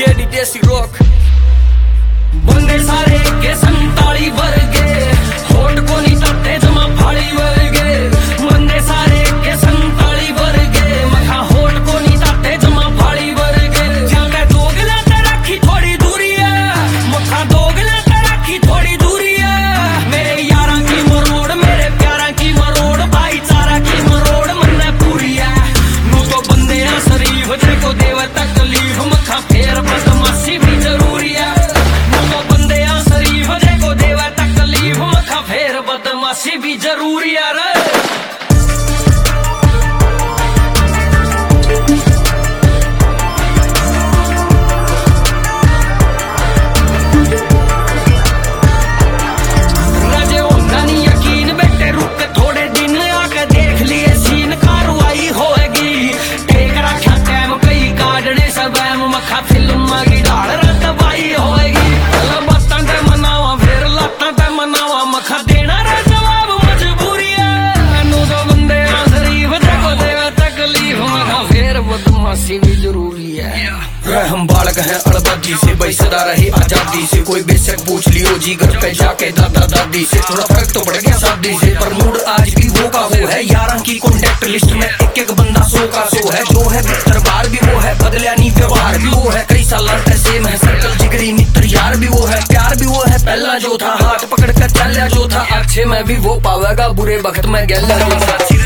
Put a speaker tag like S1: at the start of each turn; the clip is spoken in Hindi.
S1: एडी देसी रॉक। बंदे सारे के संताली वर्गे, होट को नहीं तत्ते जमा फाड़ी वर्गे। बंदे सारे के संताली वर्गे, मखा होट को नहीं तत्ते जमा फाड़ी वर्गे। जाके दोगला ते रखी थोड़ी दूरी है, मखा दोगला ते रखी थोड़ी दूरी है। मेरे यारा की मरोड़, मेरे प्यारा की मरोड़, भाईचारा की मरोड़ मन्ने पूरी है। नू तो बंदे आ शरीफ देखो देव तकलीफ, मखा फेर बदमाशी भी जरूरी है। बदमाशी भी जरूरी है रे। रजे होना नहीं यकीन बेटे, रुक थोड़े दिन आके देख लिए सीन, कार्रवाई होएगी। टेक रखा टाइम कई काटने सब मखा फिल्म की ढाल रतबाई होएगी। बातां ते मनावा फिर लातां ते मनावा, मखा देना बदमाशी भी जरूरी है। हम बालक हैं अड़बाजी से, भाई सदा रहे आजादी से। कोई बेशक पूछ लियो जी घर पे जाके दादा दादी से। थोड़ा फर्क तो पड़ गया शादी से, पर मूड आज भी वो का वो है। यारां की कॉन्टेक्ट लिस्ट में एक एक बंदा 100 का 100 है। जो है बेहतर बार भी वो है, बदलिया नहीं व्यवहार भी वो है। कई साल सेम है सर्कल, जिगरी मित्र यार भी वो है। प्यार भी वो है पहला जो था, हाथ पकड़ कर चल जो था। अच्छे में भी वो पावेगा, बुरे वक्त में गैला जो था।